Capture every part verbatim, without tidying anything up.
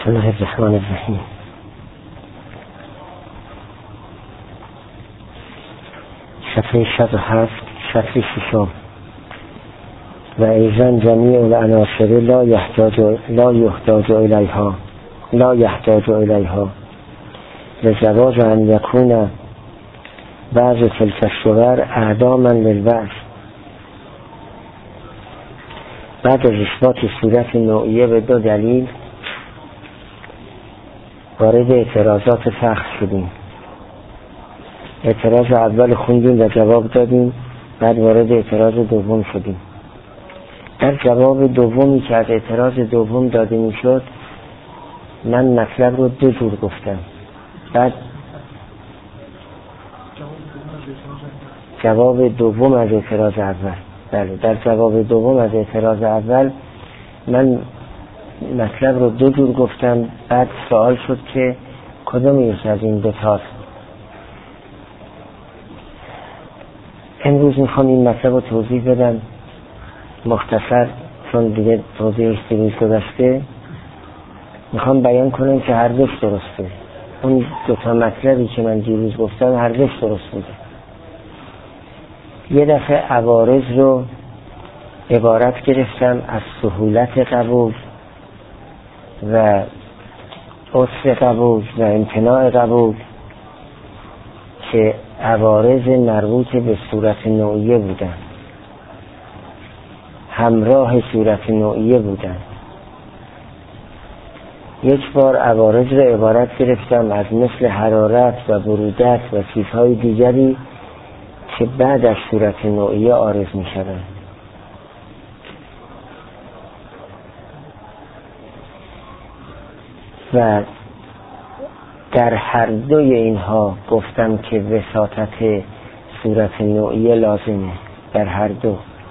بسم الله الرحمن الرحیم. صفحه صد و هفت، صفحه ششم. و ایضا جمیع العناصر لا یحتاج لا یحتاج الیها لا یحتاج الیها لجواز ان یکون بعض تلک الصور اعداما للوصف. بعد از اثبات صورت نوعیه به دو دلیل وارد اعتراضات فخر شدیم. اعتراض اول خوندیم و جواب دادیم، بعد وارد اعتراض دوم شدیم. در جواب دومی که از اعتراض دوم داده می شد من مطلب رو دو جور گفتم. بعد جواب دوم از اعتراض اول بله در جواب دوم از اعتراض اول من مطلب رو دو جور گفتم. بعد سوال شد که کدوم یکی از این دو تاست. امروز میخوام این مطلب رو توضیح بدم مختصر، چون دیگه توضیحش دیروز گذشته. میخوام بیان کنم که هر دوش درسته. اون دو تا مطلبی که من دیروز گفتم هر دوش درست بوده. یه دفعه عوارض رو عبارت گرفتم از سهولت قبول و عسر قبول و امتناع قبول که عوارض مربوط به صورت نوعیه بودن، همراه صورت نوعیه بودن. یک بار عوارض رو عبارت گرفتم از مثل حرارت و برودت و چیزهای دیگری که بعد از صورت نوعیه عارض می شدن. و در هر دوی اینها گفتم که وساطت صورت نوعیه لازمه، در هر دو،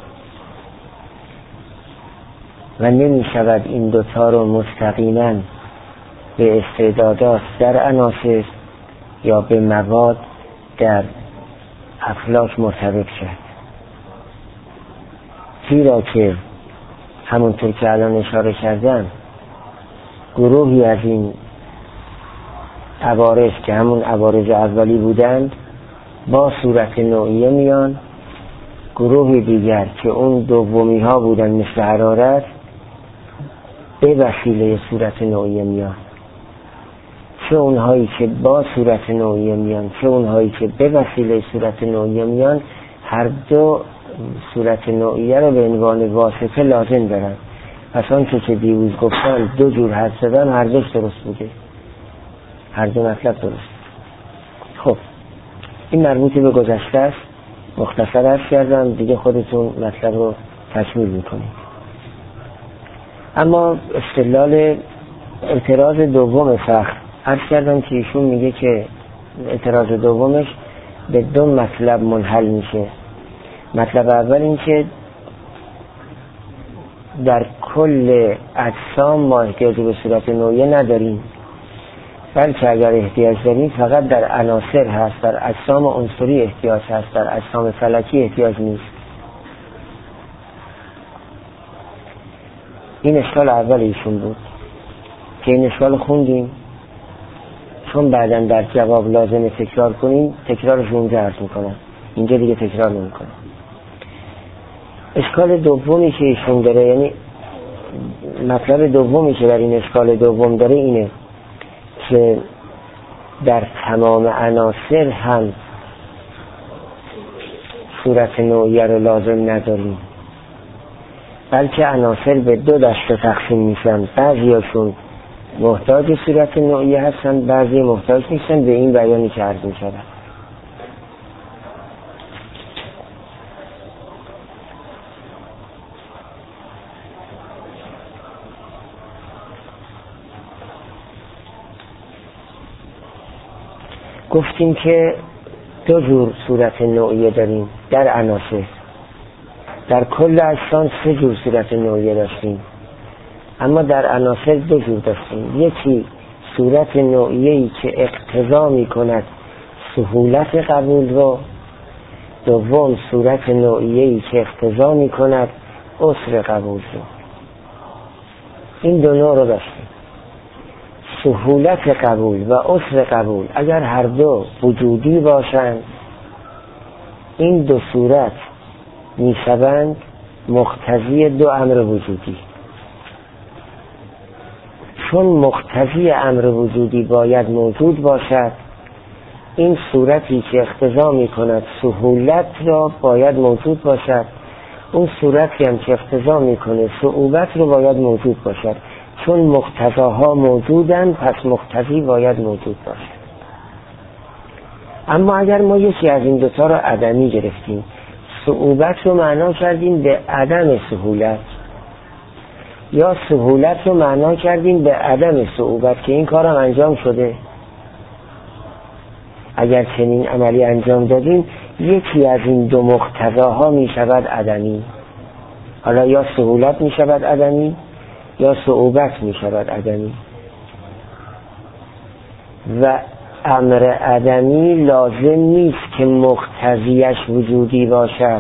و نمی شود این دوتا رو مستقیما به استعدادات در عناصر یا به مواد در افلاک مرتبط شد. زیرا که همونطور که الان اشاره کردم گروهی از این عوارض که همون عوارض اولی بودند با صورت نوعیه میان، گروهی دیگر که اون دومی ها بودن مثل حرارت به وسیله صورت نوعیه میان. چه اونهایی که با صورت نوعیه میان چه اونهایی که به وسیله صورت نوعیه میان، هر دو صورت نوعیه رو به عنوان واسطه لازم دارن. پس آنچه که دیروز گفتن دو جور حد زدن هر دوش درست بوده، هر دو مطلب درست. خب این مربوط به گذشته است، مختصر عرض کردم دیگه، خودتون مطلب رو تکمیل میکنید. اما استدلال اعتراض دوم فخر عرض کردم که ایشون میگه که اعتراض دومش به دو مطلب منحل میشه. مطلب اول این که در کل اجسام ما احتیاج به صورت نوعیه نداریم، بلکه اگر احتیاج داریم فقط در عناصر هست، در اجسام عنصری احتیاج هست، در اجسام فلکی احتیاج نیست. این اشکال اول ایشون بود که این اشکال خوندیم، چون بعدا در جواب لازم تکرار کنیم تکرارش اونجا عرض میکنم، اینجا دیگه تکرار نمیکنم. اشکال دومی که ایشون داره، یعنی مطلب دومی که در این اشکال دوم داره اینه که در تمام عناصر هم صورت نوعیه رو لازم نداریم، بلکه عناصر به دو دسته تقسیم میشن. بعضیاشون محتاج صورت نوعیه هستن، بعضی محتاج نیستن. به این بیانی که عرض می‌شود گفتیم که دو جور صورت نوعیه داریم در عناصر. در کل اجسام سه جور صورت نوعیه داشتیم، اما در عناصر دو جور داشتیم. یکی صورت نوعیه‌ای که اقتضا می‌کند سهولت قبول رو، دوم صورت نوعیه‌ای که اقتضا می‌کند عسر قبول رو. این دو نوع رو داشتیم. سهولت قبول و عسر قبول اگر هر دو وجودی باشند، این دو صورت میشوند مقتضی دو امر وجودی. چون مقتضی امر وجودی باید موجود باشد، این صورتی که اقتضا می کند سهولت را باید موجود باشد، اون صورتی هم که اقتضا می کنه صعوبت رو باید موجود باشد. چون مقتضاها موجودن، پس مقتضی باید موجود باشد. اما اگر ما یکی از این دوتا را عدمی گرفتیم، صعوبت رو معنا کردیم به عدم سهولت، یا سهولت رو معنا کردیم به عدم صعوبت که این کار هم انجام شده، اگر چنین عملی انجام دادیم یکی از این دو مقتضاها می شود عدمی. حالا یا سهولت می شود عدمی یا صعوبت می شود عدمی. و امر عدمی لازم نیست که مقتضیش وجودی باشد،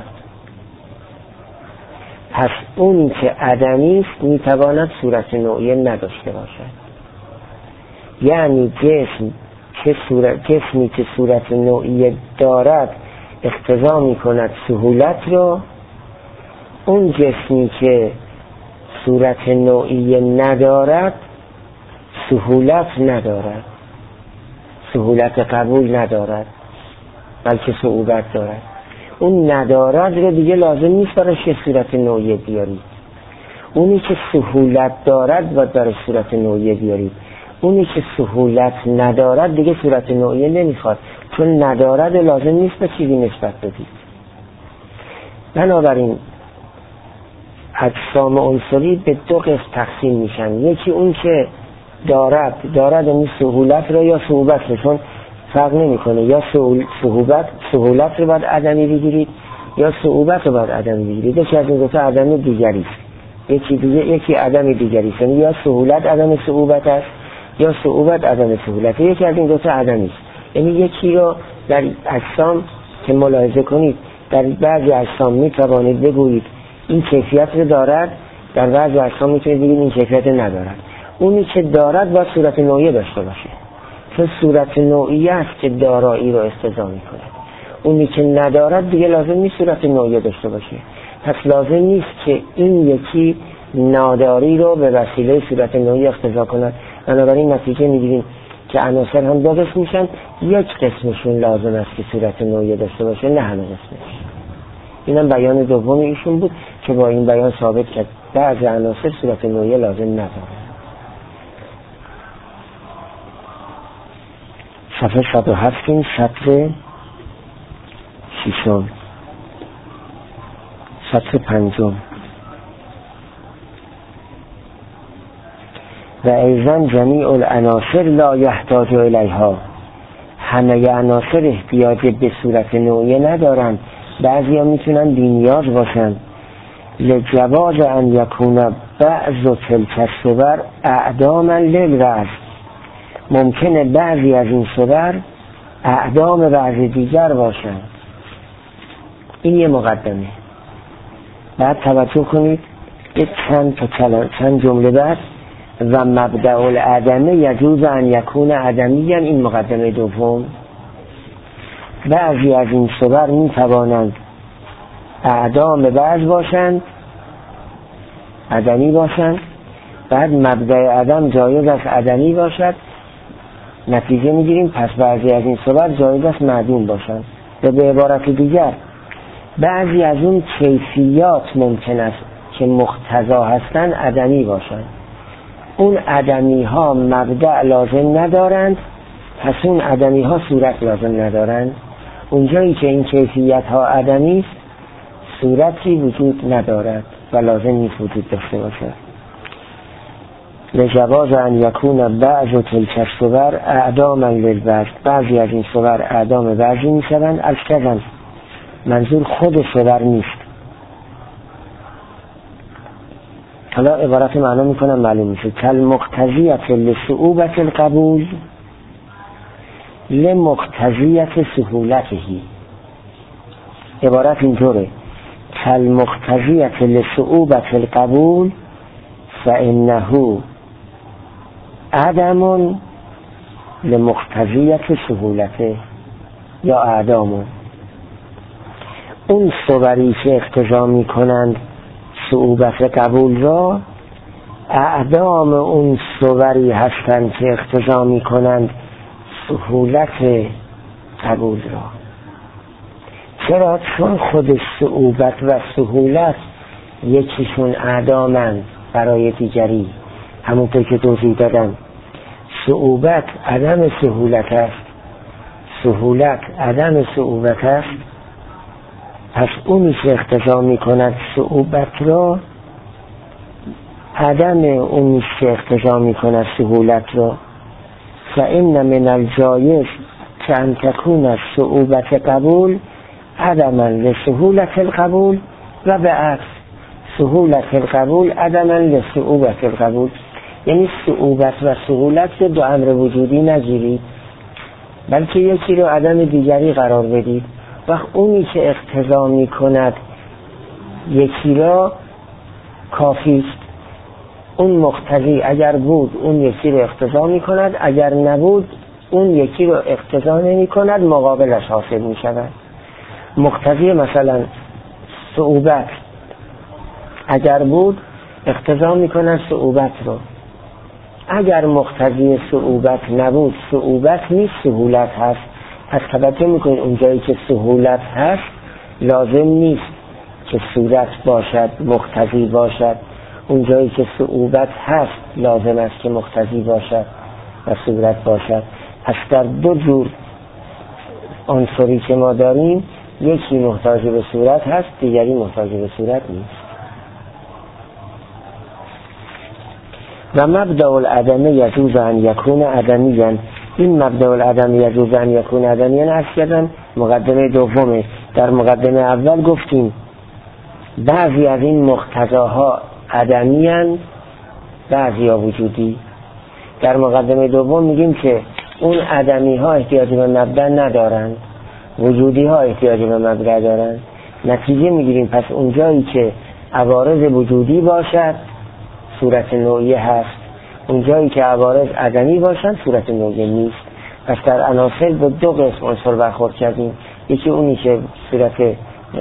پس اونی که عدمی است می تواند صورت نوعیه نداشته باشد. یعنی جسم که صورت جسمی که صورت نوعیه دارد اقتضا می کند سهولت را، اون جسمی که صورت نوعیه ندارد سهولت ندارد، سهولت قبول ندارد، بلکه صعوبت دارد. اون ندارد رو دیگه لازم نیست برای صورت نوعیه بیارید. اونی که سهولت دارد باید برای صورت نوعیه بیارید. اونی که سهولت ندارد دیگه صورت نوعیه نمیخواد، چون ندارد لازم نیست به چیزی نسبت بدید. بنابراین اجسام عنصری به دو قسم تقسیم میشن. یکی اون که دارد دارد اون سهولت رو یا صعوبت رو، چون فرق نمیکنه، یا سهولت سهولت رو باید عدمی بگیرید یا صعوبت رو باید عدمی بگیرید. یکی از این دو تا عدم دیگری است، یکی دیگه یکی عدم دیگری است، یعنی یا سهولت عدم صعوبت است یا صعوبت عدم سهولت. یکی از این دو تا عدمی است. یعنی یکی رو در اجسام که ملاحظه کنید، در بعضی اجسام میتوانید بگویید این کیفیت رو دارد، در بعضی اجسام میتونید بگید این کیفیت ندارد. اونی که دارد باید صورت نوعیه داشته باشه، چون صورت نوعیه است که دارایی رو اقتضا میکنه. اونی که ندارد دیگه لازم نیست صورت نوعیه داشته باشه، پس لازم نیست که این یکی ناداری رو به وسیله صورت نوعیه اقتضا کند. بنابراین نتیجه میگیریم که عناصر هم دو قسم میشن، یک قسمشون لازم است که صورت نوعیه داشته باشه، نه همه قسمش. اینم بیان دوم ایشون بود که با این بیان ثابت کرد بعضی عناصر صورت نوعیه لازم نداره. صفحه صد و هفت سطر ششم، سطر پنجم. و ایضا جمیع العناصر لا یحتاج الیها، همه عناصر احتیاج به صورت نوعیه ندارند، بعضی ها میتونن بی‌نیاز باشن. لجواز ان یکون بعض تلک الصور اعداما للوضع، ممکنه بعضی از این صور اعدام بعضی دیگر باشن. این یه مقدمه. بعد توجه کنید به چند تا کلمه، چند جمله بعد و مبدأ العدم یجوز ان یکون عدمیا. این مقدمه دوم. بعضی از این صور می توانند اعدام بعض باشند، عدمی باشند. بعد مبدأ عدم جایز است عدمی باشد، نتیجه میگیریم پس بعضی از این صور جایز است معدوم باشند. و به عبارت دیگر بعضی از اون کیفیات ممکن است که مقتضا هستند عدمی باشند. اون عدمی ها مبدأ لازم ندارند، پس اون عدمی ها صورت لازم ندارند. اونجایی که این کیفیت ها عدمی است صورتی وجود ندارد و لازم نیست وجود داشته باشد. لجواز ان یکون بعض تلک الصور اعداما للبعض، بعضی از این صور اعدام بعضی می شوند. از کردن منظور خود صور نیست. حالا عبارت معنا میکنم معلوم میشه. کل مقتضیت لصعوبت القبول لمقتضیت سهولتهی. عبارت اینطوره: کل مقتضیت لصعوبت القبول فانه عدمون لمقتضیت سهولته یا اعدامون، اون صوری که اقتضا می کنند صعوبت قبول را، اعدام اون صوری هستند که اقتضا می کنند سهولت قبول را. چرا؟ چون خود صعوبت و سهولت یکیشون اعدامند برای دیگری. همونطور که توضیح دادم صعوبت عدم سهولت است، سهولت عدم صعوبت است. پس اونی که اقتضا می کند صعوبت را، عدم اونی که اقتضا می کند سهولت را. فإن من الجایز که ان تکون صعوبت قبول عدما لسهولت القبول و به عکس سهولت القبول عدما لصعوبت القبول. یعنی صعوبت و سهولت دو امر وجودی نگیرید، بلکه یکی رو عدم دیگری قرار بدید. وقت اونی که اقتضا می کند یکی را کافی است. اون مقتضی اگر بود اون یکی رو اقتضا می کند، اگر نبود اون یکی رو اقتضا نمی کند، مقابلش حاصل می شود. مقتضی مثلا صعوبت اگر بود اقتضا می کند صعوبت رو، اگر مقتضی صعوبت نبود صعوبت نیست سهولت هست. پس توجه میکنید اونجایی که سهولت هست لازم نیست که صورت باشد مقتضی باشد، اونجایی که صعوبت هست لازم است که مقتضی باشد و صورت باشد. پس در دو جور عنصری که ما داریم یکی محتاج به صورت هست، دیگری محتاج به صورت نیست. و مبدأ العدم یجوز ان یکون عدمیا. این مبدأ العدم یجوز ان یکون عدمیا عرض کردم مقدمه دومه. در مقدمه اول گفتیم بعضی از این مقتضاها عدمی اند، بعضی ها وجودی. در مقدمه دوم میگیم که اون عدمی ها احتیاج به مبدأ ندارند، وجودی ها احتیاج به مبدأ دارند. نتیجه میگیریم پس اونجایی که عوارض وجودی باشد صورت نوعیه هست، اونجایی که عوارض عدمی باشند صورت نوعیه نیست. پس در عناصر به دو قسم عنصر برخورد کردیم، یکی اونی که صورت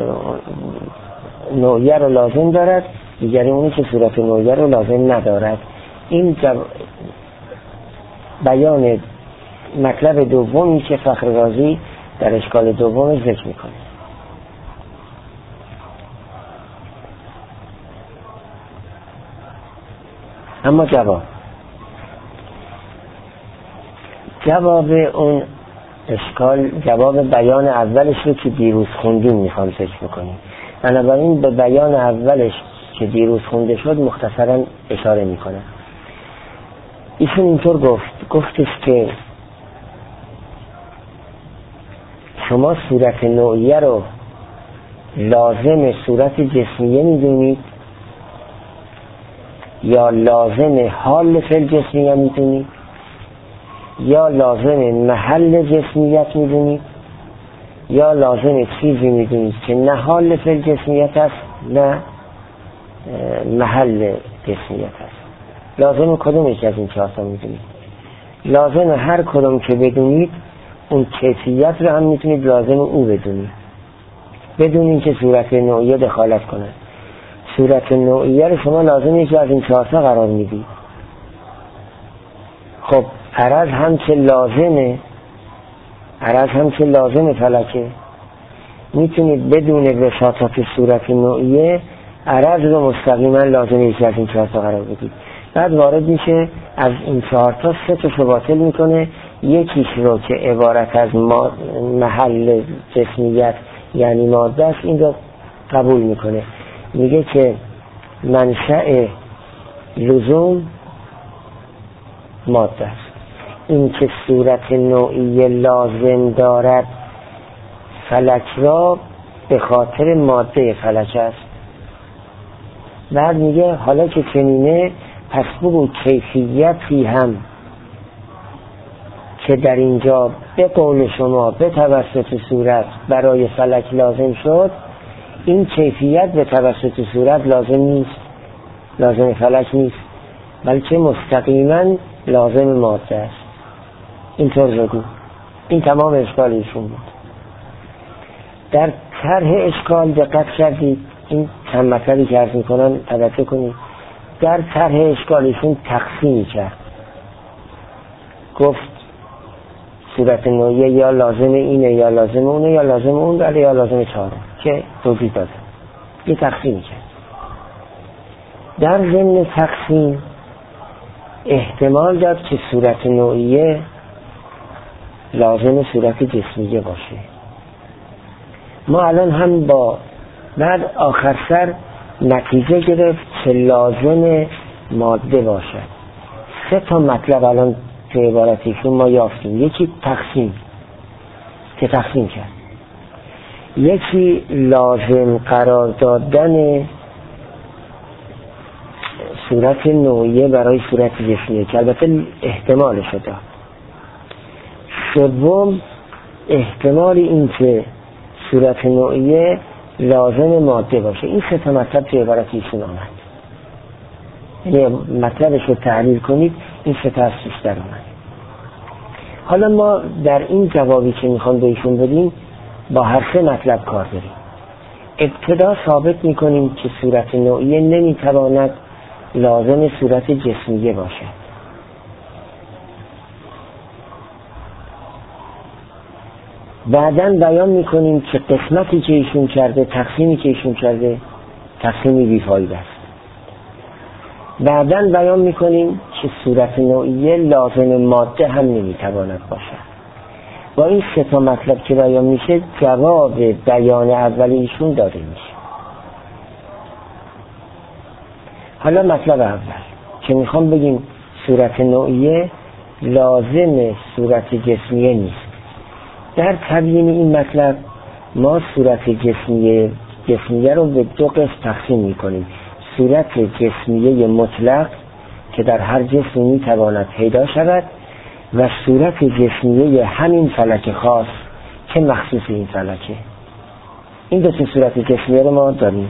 نوعیه رو لازم دارد، دیگری اونی که صورت نوعیه رو لازم ندارد. این بیان مطلب دومی که فخر رازی در اشکال دوم ذکر میکنه. اما جواب جواب اون اشکال، جواب بیان اولش رو که دیروز خوندیم میخوام ذکر میکنیم. بنابراین به بیان اولش که دیروز خونده شد مختصرا اشاره میکنم. ایشون اینطور گفت گفتش که شما صورت نوعیه رو لازم صورت جسمیه میدونید یا لازم حال فعل جسمیه میدونید یا لازم محل جسمیت میدونید یا لازم چیزی میدونید که نه حال فعل جسمیت است نه محل جسمیت است. لازم کدوم یکی از این چهار تا میدونید؟ لازم هر کدوم که بدونید اون کیفیت رو هم میتونید لازم او بدونید بدون اینکه صورت نوعیه دخالت کنه. صورت نوعیه رو شما لازم یکی از این چهار تا قرار میدید. خب عرض هم که لازمه عرض هم که لازم فلکه، میتونید بدون وساطت صورت نوعیه عرض رو مستقیما لازم یکی از این چهار تا قرار بدید. بعد وارد میشه از این چهار تا سه تا باطل میکنه، یکیش رو که عبارت از محل جسمیت یعنی ماده است این رو قبول میکنه. میگه که منشأ لزوم ماده است. این که صورت نوعی لازم دارد فلک را به خاطر ماده فلک است. بعد میگه حالا که چنینه پس بگو کیفیتی هم که در اینجا به قول شما به توسط صورت برای فلک لازم شد، این کیفیت به توسط صورت لازم نیست، لازم فلک نیست، بلکه مستقیما لازم ماده است. اینطور بگو. این تمام اشکال ایشون بود. در طرح اشکال دقت کردید، این چند مطلبی که عرض میکنن توجه کنید. در طرح اشکال ایشون تقسیمی کرد، گفت صورت نوعیه یا لازم اینه یا لازم اونه یا لازم اون ولی یا لازم چهاره که توضیح داده. یه تقسیمی کرد. در ضمن تقسیم احتمال داد که صورت نوعیه لازم صورت جسمیه باشه. ما الان هم با بعد آخر سر نتیجه گرفت که لازم ماده باشد. سه تا مطلب الان تو عبارتیشون ما یافتیم. یکی تقسیم که تقسیم کرد، یکی لازم قرار دادن صورت نوعیه برای صورت جسمیه که البته احتمالش داد. سوم احتمال این که صورت نوعیه لازم ماده باشه. این سه تا مطلب تو عبارتیشون آمد. یعنی مطلبش رو تحلیل کنید، این سه تا از توش در آمد. حالا ما در این جوابی که میخوام بهشون بدیم با هر سه مطلب کار داریم. ابتدا ثابت میکنیم که صورت نوعیه نمیتواند لازم صورت جسمیه باشد. بعداً بیان میکنیم که قسمتی که ایشون کرده، تقسیمی که ایشون کرده تقسیمی بیفایده است. بعداً بیان میکنیم که صورت نوعیه لازم ماده هم نمیتواند باشد. با این سه تا مطلب که بیان میشه جواب بیان اولی ایشون داده میشه. حالا مطلب اول که میخوام بگیم صورت نوعیه لازم صورت جسمیه نیست. در تبیین این مطلب ما صورت جسمیه جسمیه رو به دو قسم تقسیم میکنیم. صورت جسمیه مطلق که در هر جسمی میتواند پیدا شود و صورت جسمیه همین فلک خاص که مخصوص این فلکه. این دو تا صورت جسمیه رو ما داریم.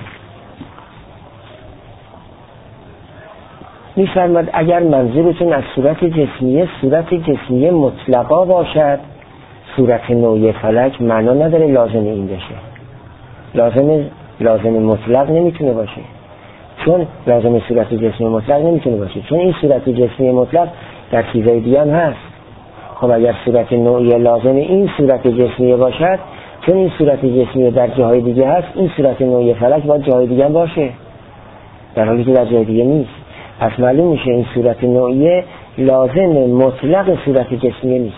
می‌فرماید اگر منظورتون از صورت جسمیه صورت جسمیه مطلقا باشد، صورت نوعی فلک معنا نداره لازم این بشه. لازم لازم مطلق نمیتونه باشه، چون لازم صورت جسمی مطلق نمیتونه باشه، چون این صورت جسمی مطلق در چیزای دیگه هم هست. خب اگر صورت نوعی لازم این صورت جسمی باشد، چون این صورت جسمی در جاهای دیگه هست، این صورت نوعی فلک باید جاهای دیگه هم باشه، در حالی که در جای دیگه نیست. پس معلوم میشه این صورت نوعی لازم مطلق صورت جسمی نیست.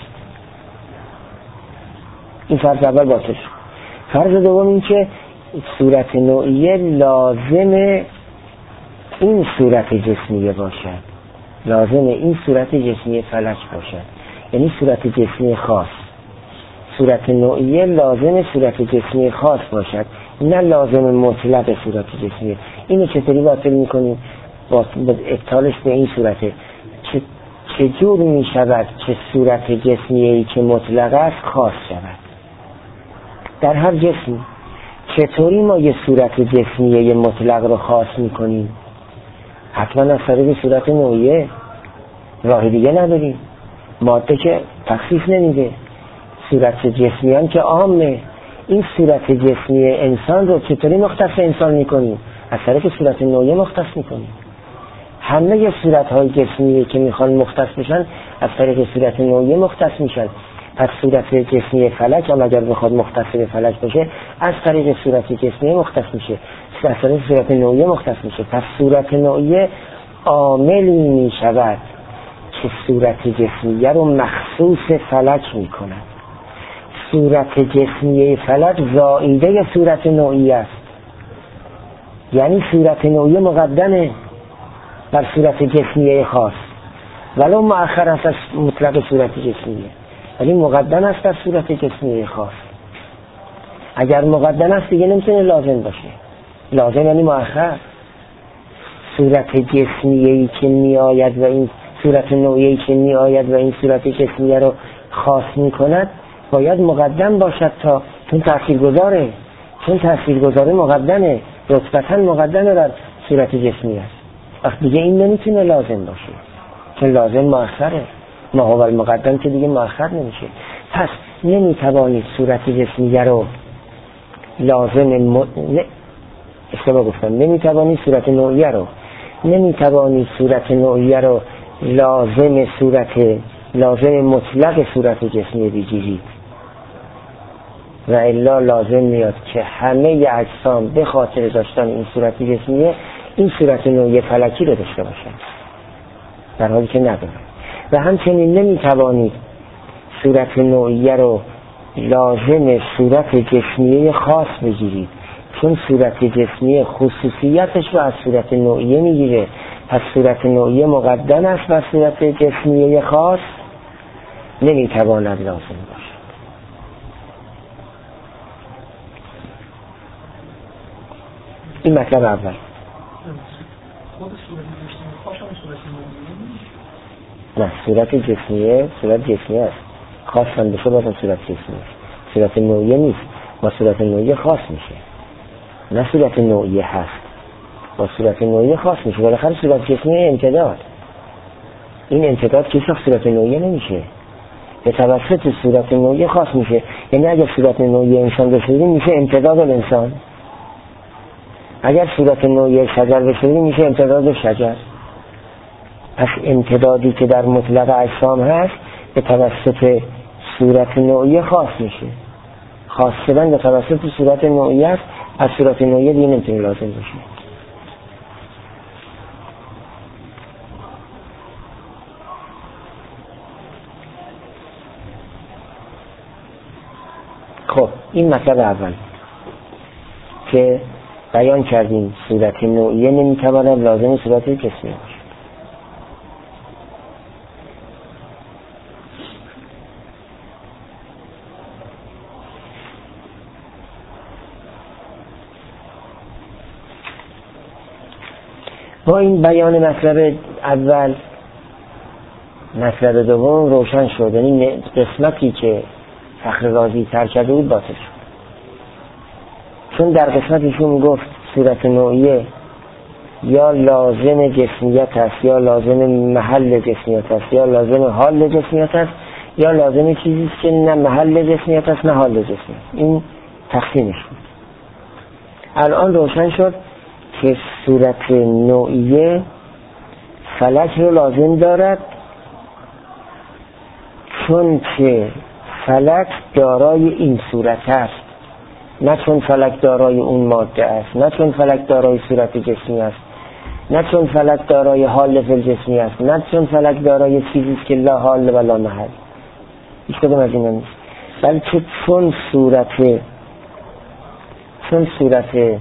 این فرض اول باطل. فرض دوم این که صورت نوعی لازم این صورت جسمی باشد، لازم این صورت جسمی فلک باشد، یعنی صورت جسمی خاص. صورت نوعی لازم صورت جسمی خاص باشد، نه لازم مطلق صورت جسمی. اینو چطوری باطل میکنیم؟ با ابطالش به این صورته که چجور می شود که صورت جسمیه‌ای که مطلق است خاص شود در هر جسمی؟ چطوری ما یه صورت جسمیه مطلق رو خاص میکنیم؟ حتما از طریق صورت نوعیه، راه دیگه نداریم. ماده که تخصیص نمیده، صورت جسمی هم که عامه. این صورت جسمی انسان رو چطوری مختص انسان میکنیم؟ از طریق صورت نوعیه مختص میکنیم. همه ی صورت‌های جسمی که میخوان مختص بشن از طریق صورت نوعیه مختص میشن. پس صورت جسمی فلک هم اگر بخواد مختص به فلک بشه از طریق صورت جسمی مختص میشه، از طریق صورت نوعیه مختص میشه. پس صورت نوعیه عاملی میشود که صورت جسمیه رو مخصوص فلک میکند. صورت جسمیه فلک زائیده صورت نوعیه است، یعنی صورت نوعیه مقدمه بر صورت جسمیه خاص، ولو مؤخر است از مطلق صورت جسمیه، ولی مقدم است در صورت جسمیه خاص. اگر مقدم است دیگه نمیتونه لازم باشه. لازم یعنی مؤخر. صورت جسمیه‌ای که می آید و این صورت نوعیه‌ای که می آید و این صورت جسمیه رو خاص می کند باید مقدم باشد، تا چون تأثیرگذاره، چون تأثیرگذاره مقدمه، رتبتاً مقدمه بر صورت جسمی است. وقت دیگه این نمیتونه لازم باشه. چون لازم مؤخره، ما هو المقدم که دیگه مؤخر نمیشه. پس نمیتوانید صورت جسمیه رو لازم م... نه اشتباه گفتم، نمیتوانید صورت نوعیه رو نمیتوانید صورت نوعیه رو لازم صورت لازم مطلق صورت جسمی بگیرید و الا لازم میاد که همه اجسام به خاطر داشتن این صورت جسمیه این صورت نوعی فلکی رو داشته باشن، در حالی که نداره. و همچنین نمیتوانید صورت نوعیه رو لازم صورت جسمیه خاص بگیرید، چون صورت جسمیه خصوصیتش رو از صورت نوعیه میگیره. پس صورت نوعیه مقدم است و صورت جسمیه خاص نمیتواند لازم باشه. این مطلب اول. نه، صورت جسمیه صورت جسمیه است، خاص هم بشه باید صورت جسمیه، صورت نوعیه نیست، با صورت نوعیه خاص میشه. نه صورت نوعیه هست با صورت نوعیه خاص میشه. بالاخره صورت جسمیه امتداد، این امتداد که هیچ صورت نوعیه نمیشه، به توسط صورت نوعیه خاص میشه. یعنی اگر صورت نوعیه انسان بسازیم میشه امتداد الانسان، اگر صورت نوعیه شجر بسازیم میشه امتداد شجر. پس امتدادی که در مطلق اجسام هست به توسط صورت نوعیه خاص میشه. خاص شدن به توسط صورت نوعیه است، از صورت نوعیه دیگه نمیتونه لازم باشه. خب این مطلب اول که بیان کردیم صورت نوعیه نمیتواند لازم صورت جسمی باشه. با این بیان مطلب اول مطلب دوم روشن شد، یعنی قسمتی که فخر رازی تر کرده بود باطل شد. چون در قسمتشون گفت صورت نوعیه یا لازم جسمیت است یا لازم محل جسمیت است یا لازم حال جسمیت است یا لازم چیزی که نه محل جسمیت است نه حال جسمیت. این تقسیمش بود. الان روشن شد که صورت نوعیه فلک رو لازم دارد، چون که فلک دارای این صورت است، نه چون فلک دارای اون ماده است، نه چون فلک دارای صورت جسمی است، نه چون فلک دارای حال فل جسمی است، نه چون فلک دارای چیزی که لا حال و لا محل. هیچ کدوم از این نیست، بلکه چون صورت چون صورت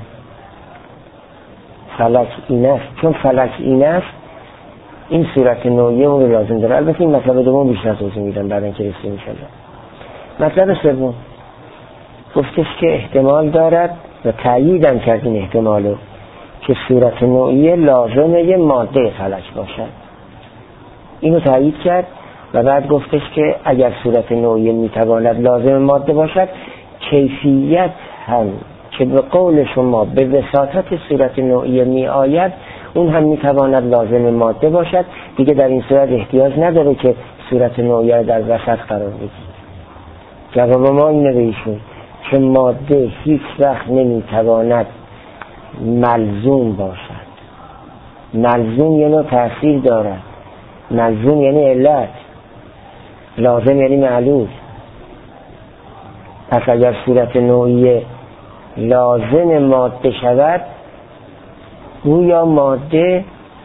فلک این است، چون فلک این است این صورت نوعیه اون رو لازم داره. البته این مطلب دوم بیشتر توضیح میدم بعد اینکه رسیم می‌شود. مطلب سوم گفتش که احتمال دارد و تأییدم کرد این احتمالو که صورت نوعیه لازمه یه ماده فلک باشد. اینو تأیید کرد و بعد گفتش که اگر صورت نوعیه میتواند لازم ماده باشد، کیفیت هم که به قول شما به وساطت صورت نوعیه می آید اون هم میتواند لازم ماده باشد. دیگه در این صورت احتیاج نداره که صورت نوعیه در وسط قرار بدید. جواب ما اینه به ایشون که ماده هیچ وقت نمیتواند ملزوم باشد. ملزوم یعنی تأثیر دارد، ملزوم یعنی علت، لازم یعنی معلول. پس اگر صورت نوعیه لازم ماده شود، گویا ماده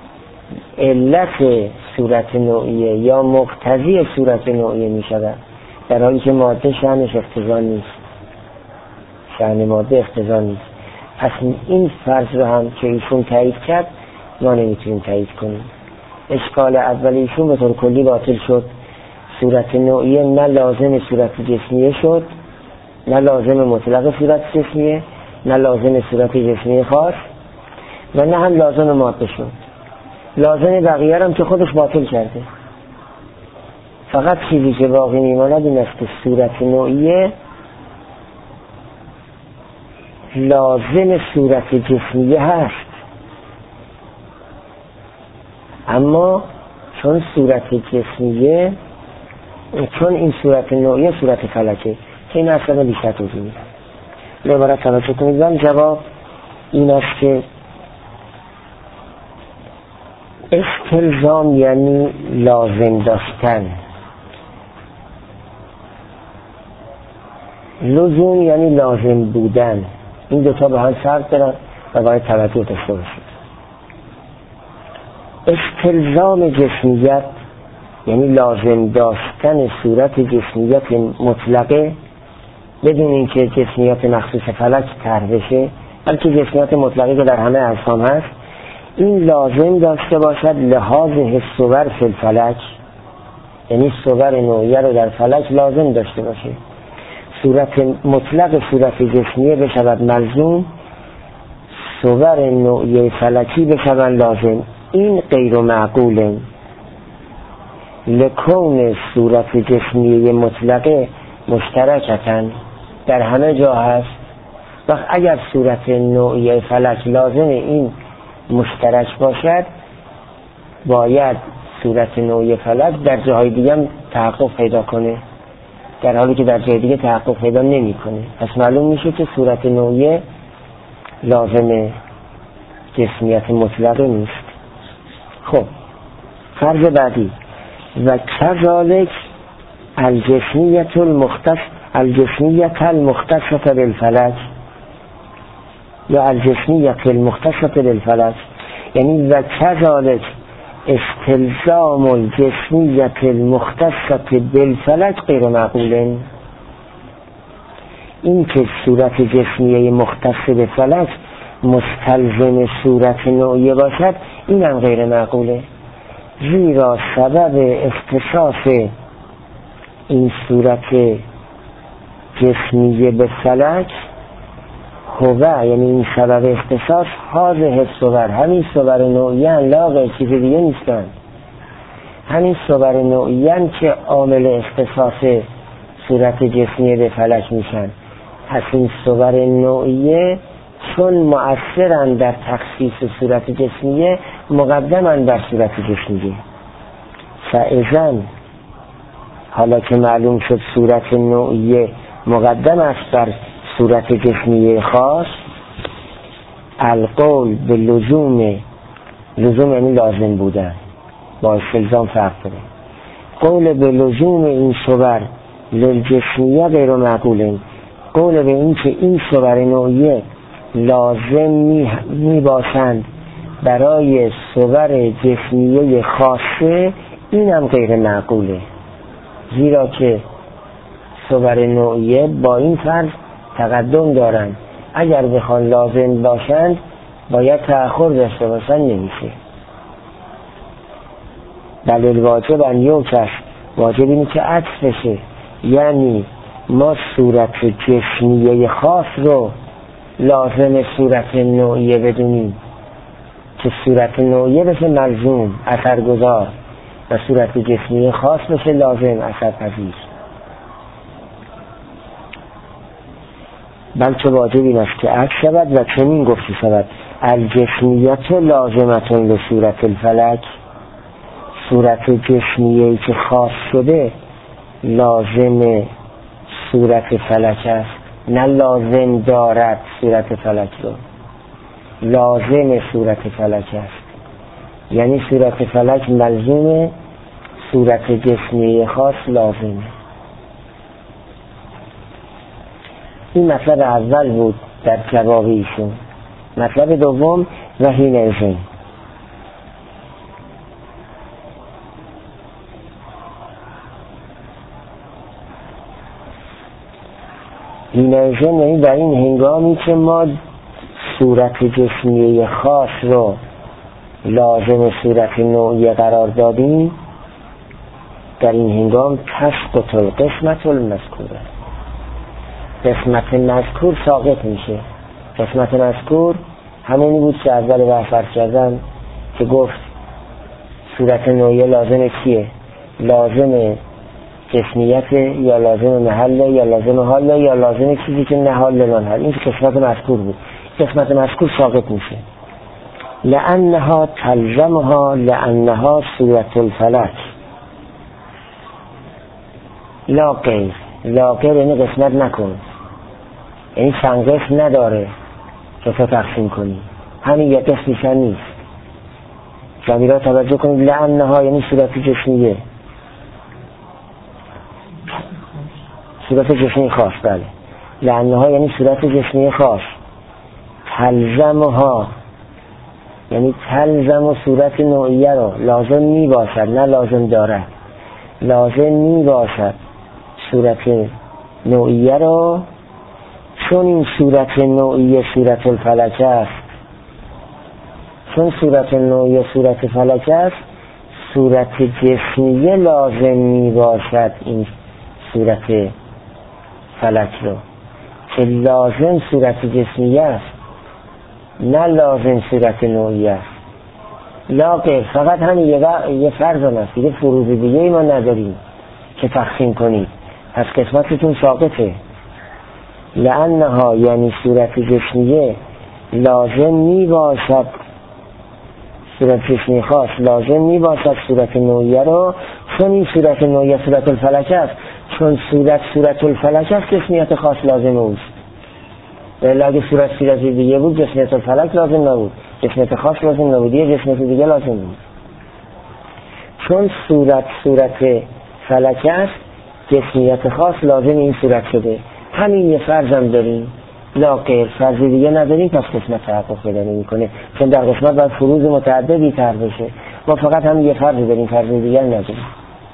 علت صورت نوعیه یا مقتضی صورت نوعیه می شود، در حالی که ماده شأنش اقتضا نیست. شأن ماده اقتضا نیست. پس این فرض رو هم که ایشون تایید کرد ما نمیتونیم تایید کنیم. اشکال اول ایشون به طور کلی باطل شد. صورت نوعیه نه لازم صورت جسمیه شد، نه لازم مطلق صورت جسمیه، نه لازم صورت جسمی خاص و نه هم لازم ماده شد. لازم بقیه هم که خودش باطل کرده. فقط چیزی که باقی میماند این است که صورت نوعیه لازم صورت جسمیه هست، اما چون صورت جسمیه، چون این صورت نوعیه صورت فلکه که این اصلا بیشتر توضیح میدم. به عبارت توجه کنید. جواب این است که استلزام یعنی لازم داشتن، لزوم یعنی لازم بودن. این دوتا به هم فرق دارن و باید توجه داشته باشید. استلزام جسمیت یعنی لازم داشتن صورت جسمیت مطلقه بدون اینکه جسمیت مخصوص فلک طرح بشه، بلکه جسمیت مطلقه که در همه اجسام هست، این لازم داشته باشد لحاظ حس صور فی الفلک، یعنی صور نوعیه رو در فلک لازم داشته باشه. صورت مطلق صورت جسمیه بشود ملزوم، صور نوعیه فلکی بشود لازم. این غیر معقوله. لکون صورت جسمیه مطلقه مشترکتن، در همه جا هست. وقت اگر صورت نوعیه فلک لازم این مشترک باشد، باید صورت نوعیه فلک در جاهای دیگه هم تحقق پیدا کنه، در حالی که در جای دیگه تحقق پیدا نمی کنه. پس معلوم میشه که صورت نوعیه لازم جسمیت مطلقه نیست. خب فرض بعدی، و کذالک الجسمیت المختص الجسمیت المختصة بالفلک، یا الجسمیت المختصة بالفلک، یعنی و کذالک استلزام الجسمیت المختصة بالفلک غیر معقوله. این که صورت جسمیه مختص به فلک مستلزم صورت نوعیه باشد، این هم غیر معقوله. زیرا سبب اختصاص این صورت جسمیه به فلک هوه، یعنی این سبب اختصاص حاضر صور، همین صور نوعیه لا چیز دیگه نیستن. همین صور نوعیه که عامل اختصاص صورت جسمیه به فلک میشن. پس این صور نوعیه چون مؤثرن در تخصیص صورت جسمیه، مقدمن بر صورت جسمیه. فاذن حالا که معلوم شد صورت نوعیه مقدم است بر صورت جسمیه خاص، القول به لزوم، لزوم یعنی لازم بودن، با استلزام فرق داره. قول به لزوم این صور للجسمیه غیر معقوله. قول به این که این صور نوعیه لازم می, می باشند برای صور جسمیه خاصه، این هم غیر معقوله. زیرا که صور نوعیه با این فرض تقدم دارند، اگر بخوان لازم باشند باید تأخر داشته باشند، نمیشه. بل واجب ان یوکس، واجب اینه که عطف بشه، یعنی ما صورت جسمیه خاص رو لازم صورت نوعیه بدونیم که صورت نوعیه بشه ملزوم اثرگذار و صورت جسمیه خاص بشه لازم اثرپذیر. بلکه واجب این است که عکس شود و چنین گفته شود الجسمیت لازمتون به صورت الفلک، صورت جسمیه‌ای که خاص شده لازم صورت فلک است، نه لازم دارد صورت فلک رو، لازم صورت فلک است. یعنی صورت فلک ملزوم صورت جسمیه خاص لازمه. این مطلب اول بود در جواب ایشون. مطلب دوم و حینئذ، حینئذ یعنی در این هنگامی که ما صورت جسمیه خاص رو لازم صورت نوعیه قرار دادیم، در این هنگام تسقط القسمت المذکوره، قسمت مذکور ساقط میشه. قسمت مذکور همونی بود که اول بحث عرض کردم که گفت صورت نوعیه لازم چیه؟ لازم جسمیت یا لازم محل یا لازم حال یا لازم چیزی که نه حال نه محل. این قسمت مذکور بود. قسمت مذکور ساقط میشه. لأنها تلزمها لأنها سورة الفلک لا غیر. لا غیر یعنی قسمت نکن، یعنی چند قسم نداره که تو تقسیم کنی، همین یک قسمش هم نیست. شما توجه کنید، لأنها یعنی صورت جسمیه، صورت جسمی خاص. بله، لأنها یعنی صورت جسمی خاص. تلزمها یعنی تلزم و صورت نوعیه رو لازم می باشد، نه لازم دارد، لازم می باشد صورت نوعیه رو، چون این صورت نوعیه صورت الفلک است. چون صورت نوعیه صورت فلک است، صورت جسمیه لازم می باشد این صورت فلک رو، که لازم صورت جسمیه است، نه لازم صورت نوعیه است. لا غیر. فقط همین یه فرض هست، دیگه فروض دیگه ای ما نداریم که تقسیم کنید، پس قسمتتون ساقطه. لأنها یعنی صورت جسمیه لازم می باشد، صورت جسمی خاص لازم می باشد صورت نوعیه رو، چون این صورت نوعیه صورت الفلک است. چون صورت صورت الفلک است، جسمیت خاص لازم اوست. ولی اگه صورت صورت دیگه بود، جسمیت الفلک لازم نبود، جسمیت خاص لازم نبود، یه جسمیت دیگه لازم بود. چون صورت صورت فلک است، جسمیت خاص لازم این صورت شده. همین یه فرضم داریم، لا غیر. فرض دیگه نداریم، پس قسمت تحقق پیدا نمی‌کنه، چون در قسمت باید فروض متعددی طرح بشه. ما فقط همین یه فرض داریم، فرض دیگه نداریم.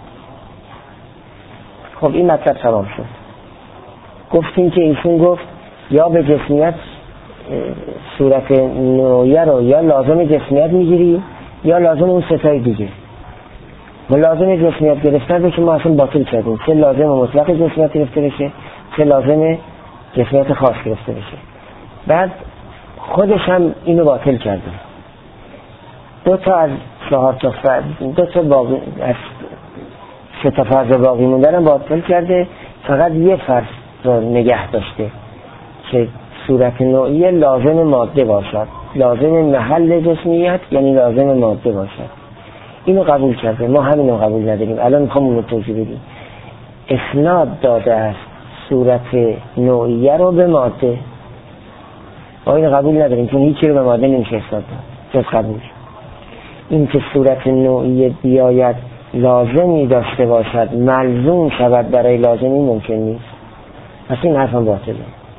خب این مطلب تمام شد. گفتیم که ایشون گفت یا به جسمیت صورت نوعیه رو یا لازم جسمیت میگیری یا لازم اون ستای دیگه. ما لازم جسمیت گرفتن رو که ما اصلا باطل کردیم، چه لازم مطلق جسمیت گرفته بشه، چه لازم جسمیت خاص گرفته بشه. بعد خودش هم اینو باطل کرده. دو تا از چهار تا فرض، دو تا باقی از سه تا فرض باقی موندن باطل کرده، فقط یه فرض رو نگه داشته که صورت نوعیه لازم ماده باشد، لازم محل جسمیت یعنی لازم ماده باشد. اینو قبول کرده، ما همینو قبول نداریم. الان میخوام اونو توضیح بدیم. اسناد داده است صورت نوعیه رو به ماده، ما اینو قبول نداریم، چون هیچی رو به ماده نمیشه اسناد داد جز قبول. این که صورت نوعیه بیاید لازمی داشته باشد، ملزوم شود برای لازمی، ممکن نیست. پس این حرف هم باطله.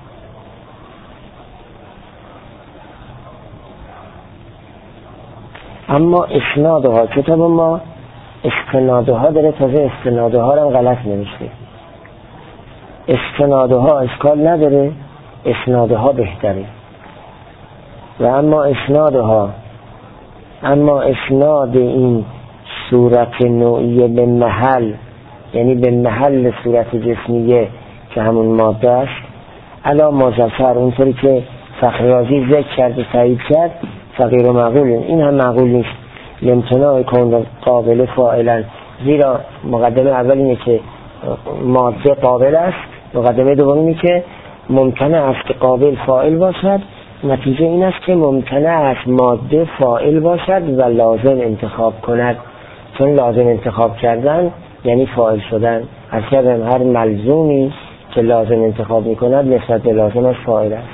اما اسنادها، کتاب ما استنادها داره، تازه استنادها رو هم غلط نمیشه. استنادها اشکال نداره، اسنادها بهتره. و اما اسنادها، اما اسناد این صورت نوعیه به محل، یعنی به محل صورت جسمیه که همون ماده است، علا مذکر، اونطوری که فخررازی ذکر کرد و تایید کرد، فقیر و معقول. این هم معقول نیست. لامتناع کون قابل فاعلا، زیرا مقدمه اول اینه که ماده قابل است، مقدمه دوم اینه که ممکنه است که قابل فاعل باشد. نتیجه این است که ممکنه است ماده فاعل باشد و لازم انتخاب کند، چون لازم انتخاب کردن یعنی فاعل شدن. از کردن هر ملزومی که لازم انتخاب میکند نسبت به لازمش فاعل است.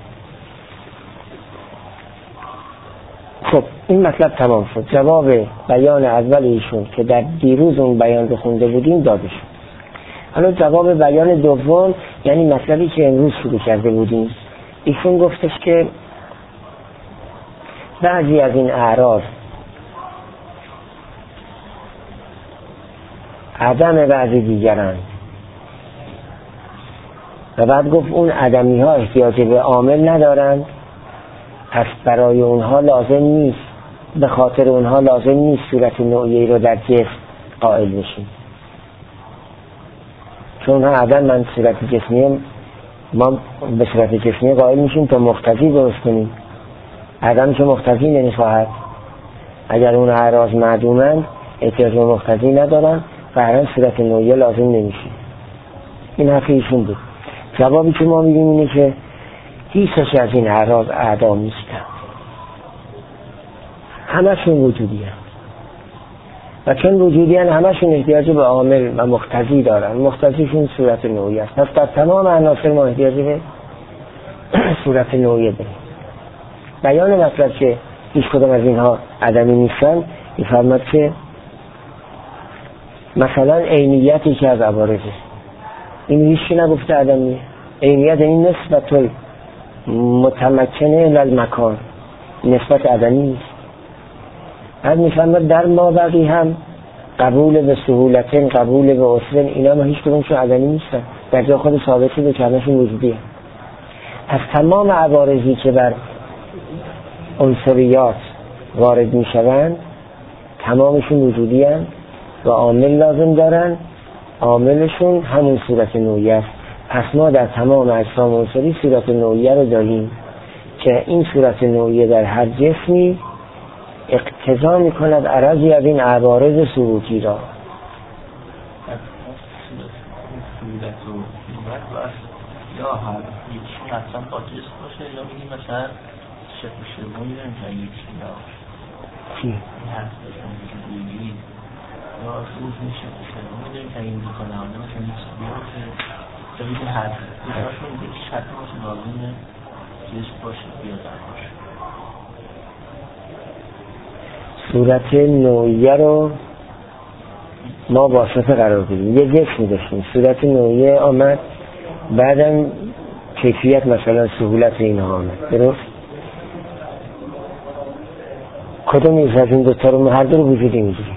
خب این مطلب تمام شد. جواب بیان اول ایشون که در دیروز اون بیان رو خونده بودیم داده شد. حالا جواب بیان دوم، یعنی مطلبی که امروز شروع کرده بودیم. ایشون گفتش که بعضی از این اعراض عدم بعضی دیگرند، و بعد گفت اون عدمی ها احتیاج به عامل ندارند، پس برای اونها لازم نیست، به خاطر اونها لازم نیست صورت نوعیه رو در جسم قائل بشیم، چون ها عدم من صورت جسمی، ما به صورت جسمی قائل میشیم تا مقتضی درست کنیم. عدم که مقتضی نمیخواهد، اگر اون اعراض معدومند احتیاج به مقتضی ندارن و هر صورت نوعیه لازم نمیشه. این حرف ایشون بود. جوابی که ما میگیم اینه که هیچ از این اعراض اعدام نیستن. همشون وجودی هست و چون وجودی هست همشون احتیاج به عامل و مقتضی دارن. مقتضیشون صورت نوعی است. پس در تمام عناصر ما احتیاج به صورت نوعی داریم. بیان مطلب که هیچ کدام از اینها عدمی نیستن می‌فرماد که مثلا عینیتی که از عوارضه، این هیچی نگفته عدمیه. عینیت این نسبت متمکنه للمکان، نسبت عدمی نیست. بعد می‌فرماد در ما بقی هم قبول به سهولتن، قبول به عسرن، اینا ما هیچ کدومشون عدمی نیستن، در جا خود ثابتی به کلمه‌شون وجودیه. از تمام عوارضی که بر عنصریات وارد میشوند تمامشون وجودی هستند و عامل لازم دارن. عاملشون همون صورت نوعی است. پس ما در تمام اجسام عنصری صورت نوعی رو داریم که این صورت نوعی در هر جسمی اقتضا میکند عرضی از این عوارض ثبوتی را. یا هر یکی اصلا با جسم باشه یا میگیم مثلا شکل شروعی نمیتونی یکی یا چی؟ این هست بسن وجودی یا روز میشه شروعی نمیتونی این دو کنه آنه مثلا یکی بیاشه یا میگه هست بساشون میگه که شکل باشه لازمه جسم باشه بیادر باشه. صورت نوعیه رو ما واسطه قرار بدیم. یه جسمی داشتیم صورت نوعیه آمد، بعدم کیفیت مثلا سهولت اینها آمد. درست؟ کدوم از این دوتا رو هر دو رو وجودی میگیریم؟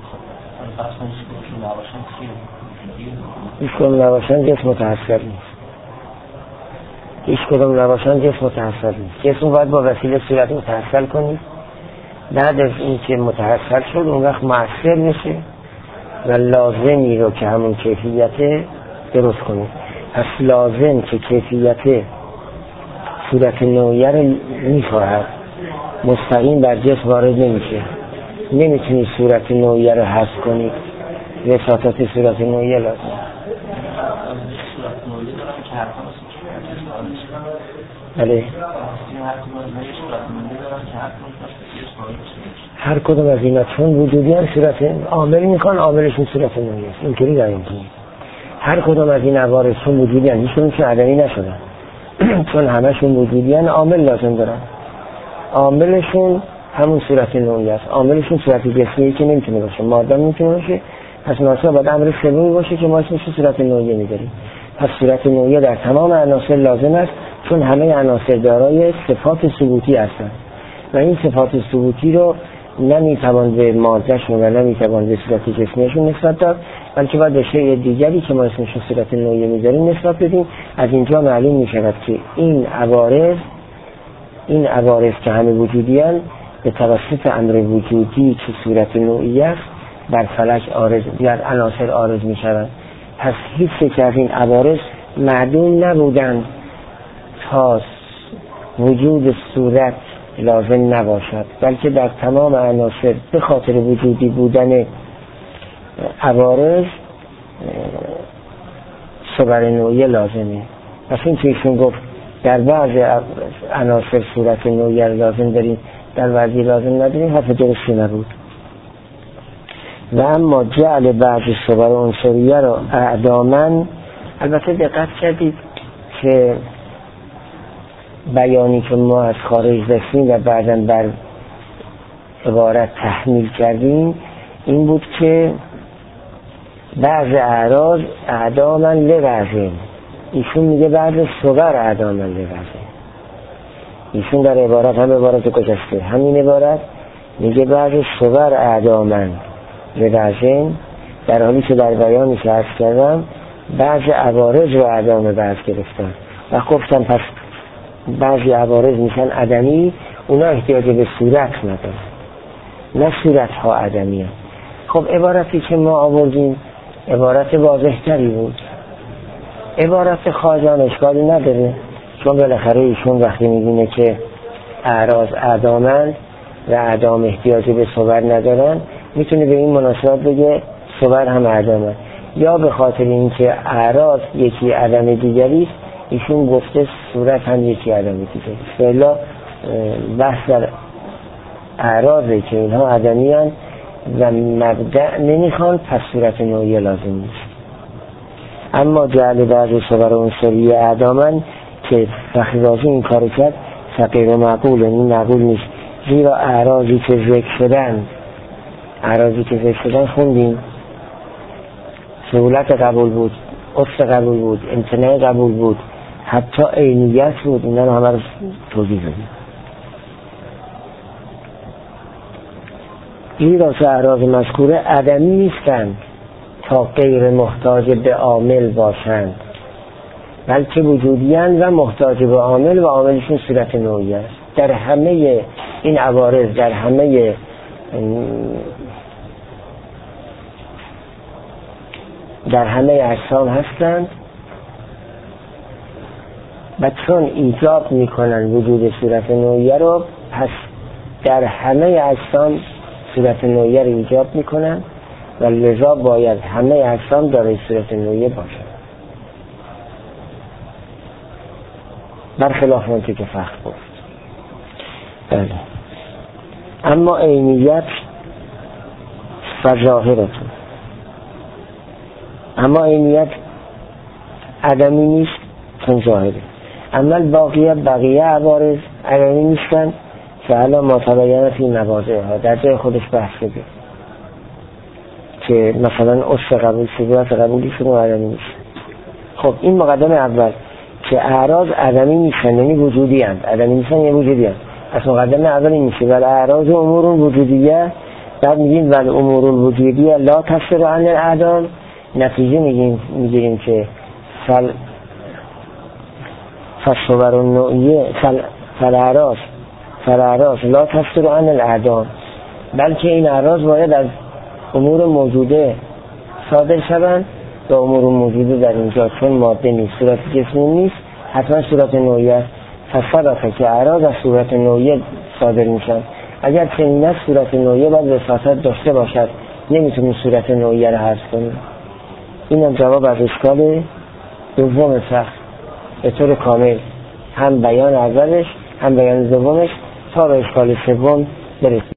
هیچ کدوم نباشن جسم متحصل نیست. هیچ کدوم نباشن جسم متحصل نیست. جسم باید با وسیله صورت متحصل کنید. بعد از این که متحصل شد اون وقت مؤثر میشه و لازمی رو که همون کیفیت درست کنید. پس لازم که کیفیت صورت نوعیه رو میخواهد مستقیم بر جسم وارد نمیشه. نمیتونید صورت نوعیه رو حذف کنید. وساطت صورت نوعیه لازم. صورت نوعیه دارم که هر کنم بله. هر کدوم از اینا چون وجودی هم صورت عامل میکن، عاملشون صورت نوعیه است. اینطوری داریم کنید. هر کدوم از این عوارض چون وجودی هم هیچ کدومشون عدمی نشدن چون همشون وجودی هم عامل لازم دارن. عاملشون همون صورت نوعی است. عاملشون صورت جسمی که نمیتونه باشه، ماده نمیتونه باشه. پس ناسا باید امر سومی باشه که ما اسمش صورت نوعی میذاریم. پس صورت نوعی در تمام عناصر لازم است چون همه عناصر دارای صفات ثبوتی هستند و این صفات ثبوتی رو نمیتوان به مادهشون و نمیتوان به صورت جسمیشون نسبت داد، بلکه باید به شیء دیگری که ما اسمش صورت نوعی میذاریم نسبت بدیم. از اینجا معلوم میشود که این عوارض این عوارض که همه وجودی هستند به توسط امر وجودی که صورت نوعی است بر فلک عارض در عناصر عارض میشوند. پس هیچ یک از این عوارض معدوم نبودند تا وجود صورت لازم نباشد، بلکه در تمام عناصر به خاطر وجودی بودن عوارض صور نوعی لازمه. پس این که ایشون گفت در بعض عناصر صورت نوعی لازم داریم، در بعضی لازم نداریم، حرف درستی نبود. و اما جعل بعض صور عنصریه را اعدامن، البته دقت کردید که بیانی که ما از خارج داشتیم و بعداً بر عبارت تحمیل کردیم این بود که بعض اعراض اعدامن لوضع. ایشون میگه بعض صور اعدامن لوضع. ایشون در عبارت هم عبارت گذشته همین عبارت میگه بعض صور اعدامن لوضع، در حالی که در بیانی که عرض کردم بعض عوارض و اعدام بعض گرفتن و گفتم پس بعضی عوارض میشن عدمی، اونا احتیاج به صورت ندارن، نه صورت ها عدمی هست. خب عبارتی که ما آوردیم عبارت واضح تری بود. عبارت خواجان اشکالی نداره چون بالاخره ایشون وقتی میبینه که اعراض اعدامن و اعدام احتیاج به صور ندارن میتونه به این مناسبت بگه صور هم اعدامن، یا به خاطر اینکه اعراض یکی عدم دیگری ایشون گفته صورت هم یکی عدم دیگری. فعلا بحث در اعراضه که اینها عدمی هن و مبدأ نمیخوان، پس صورت نوعیه لازم نیست. اما جعل بعض صور عنصری اعدامن که فخر رازی این کار کرد فقیر معقول، این معقول نیست، زیرا اعراضی که ذکر شدن اعراضی که ذکر شدن خوندیم، سهولت قبول بود، افت قبول بود، امتناع قبول بود، حتی عینیت بود، اینا رو همه رو توضیح دادیم. زیرا که اعراض مذکوره عدمی نیستند تا غیر محتاج به عامل باشند، بلکه وجودی‌اند و محتاج به عامل و عاملشون صورت نوعی است. در همه این عوارض، در همه در همه اجسام هستند و چون ایجاب میکنن وجود صورت نوعیه رو، پس در همه اجسام صورت نوعیه رو ایجاب میکنن و لذا باید همه اجسام دارای صورت نوعیه باشن، برخلاف اون که فخر گفت. بله. اما عینیت فظاهرتون، اما عینیت عدمی نیست چون ظاهره. اما باقیه بقیه عوارض عدمی نیستن که الان ما تبینه فی مواضعها ها در جای خودش بحث شده که مثلا اصل قبول صورت قبولی شده و عدمی نیست. خب این مقدم اول که اعراض عدمی نیستن، یعنی وجودی هست، عدمی نیستن یعنی وجودی هست. از مقدم اول این میشه ولی اعراض امور وجودیه، بعد میگیم ولی امور وجودیه لا تفسر عن الاعدام، نتیجه میگیم میگیریم که فل فصور النوعیه فل فلاعراض فلاعراض لا تفسر عن الاعدام، بلکه این اعراض باید از امور موجوده صادر شوند و امور موجوده در اینجا چون ماده نیست، صورت جسمی نیست، حتما صورت نوعیه است. فصدقه که اعراض از صورت نوعیه صادر میشن. اگر چنین است صورت نوعیه باید وساطت داشته باشد، نمیتونیم صورت نوعیه را حذف کنیم. اینم جواب از اشکال دوم فخر به طور کامل، هم بیان اولش هم بیان دومش، تا به اشکال سوم برسیم.